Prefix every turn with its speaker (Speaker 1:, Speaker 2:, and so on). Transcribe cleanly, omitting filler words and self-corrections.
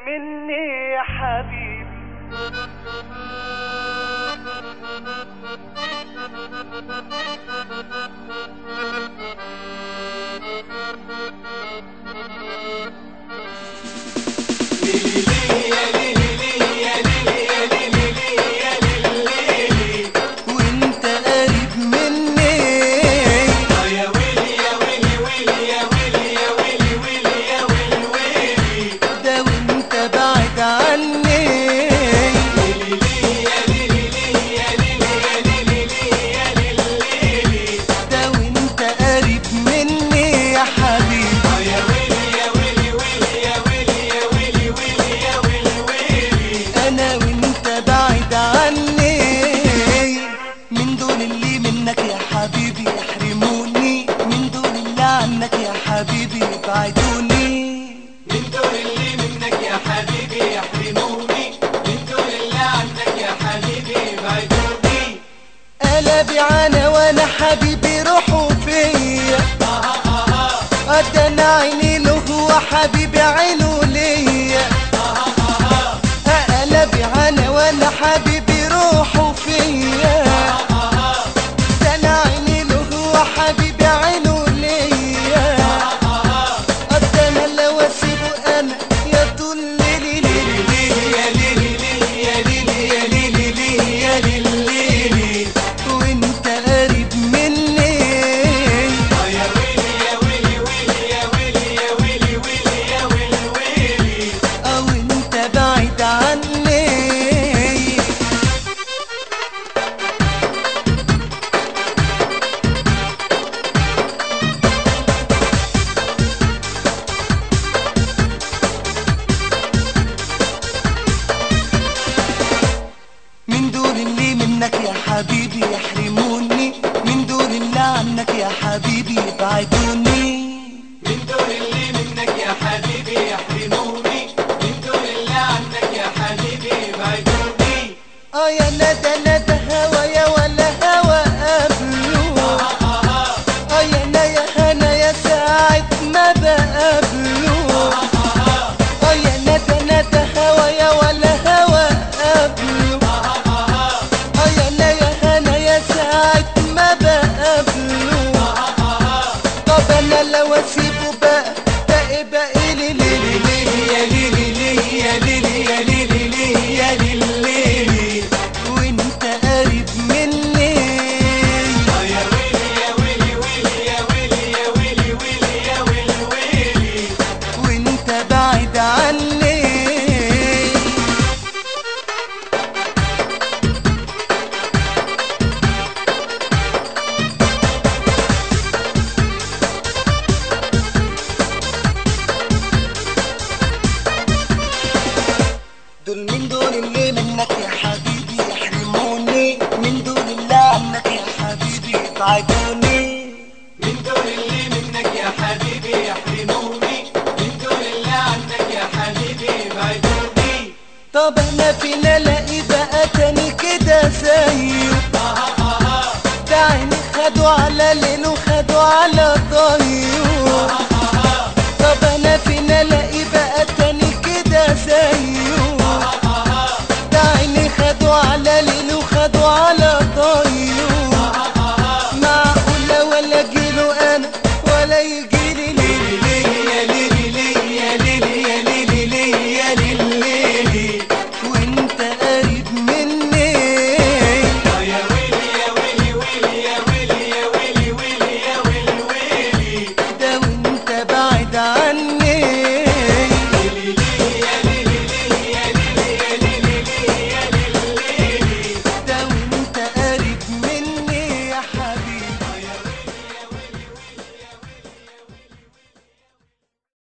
Speaker 1: مني يا حبيبي.
Speaker 2: وانت قريب مني
Speaker 3: يا ويلي يا ويلي ويلي يا ويلي يا ويلي ويلي يا ويلي ويلي
Speaker 2: ده وانت بعد عني ده وانت قريب مني يا حبيبي.
Speaker 3: يا ويلي يا ويلي ويلي يا ويلي يا ويلي ويلي يا ويلي ويلي
Speaker 2: انا وانت بعد عني من دول اللي منك يا حبيبي يحرموني، من دول اللي عنك يا حبيبي يبعدوني،
Speaker 3: من دول اللي منك يا حبيبي يحرموني، من دول اللي عنك يا حبيبي يبعدوني.
Speaker 2: قلبي عنا وانا حبيبي روحه فيا ده انا عيني له وحبيبي عينه ليا. قلبي عنا وانا حبيبي روحه فيا ده انا عيني له وحبيبي عينه ليا. ده انا لو اسيبه انا يا طول ليلي ليلي
Speaker 3: يا ليلي ليلي يا ليلي يا ليلي ليلي يا ليلي
Speaker 2: وانت قريب مني.
Speaker 3: يا ويلي يا ويلي ويلي يا ويلي يا ويلي ويلي يا ويلي ويلي
Speaker 2: او انت بعيد عني. من دول اللي منك يا حبيبي يحرموني، من دول اللي عنك يا حبيبي يبعدوني،
Speaker 3: من دول اللي منك يا حبيبي يحرموني، من دول اللي عنك يا حبيبي يبعدوني.
Speaker 2: يا ندى ندى هوايا ولا هوا قبله، يا انا يا هنا يا ساعة ما بقابله، يا ندى ندى هوايا ولا هوا قبله، يا انا يا هنا يا ساعة ما بقابله. طب انا لو اسيبه بقى لي ليلي ليلي
Speaker 3: يا ليلي ليلي يا ليلي يا ليلي ليلي يا ليلي
Speaker 2: وانت قريب مني.
Speaker 3: يا ويلي يا ويلي ويلي يا ويلي يا ويلي ويلي يا ويلي ويلي
Speaker 2: وانت بعيد عني. دول من دول اللي منك يا حبيبي يحرموني، من دول اللي عنك يا حبيبي يبعدوني،
Speaker 3: من دول اللي منك يا حبيبي يحرموني، من دول اللي عنك يا حبيبي يبعدوني.
Speaker 2: طب انا فينا الاقي بقى تاني كده زيه، ده عيني خدوا على ليل وخدوا على طاير.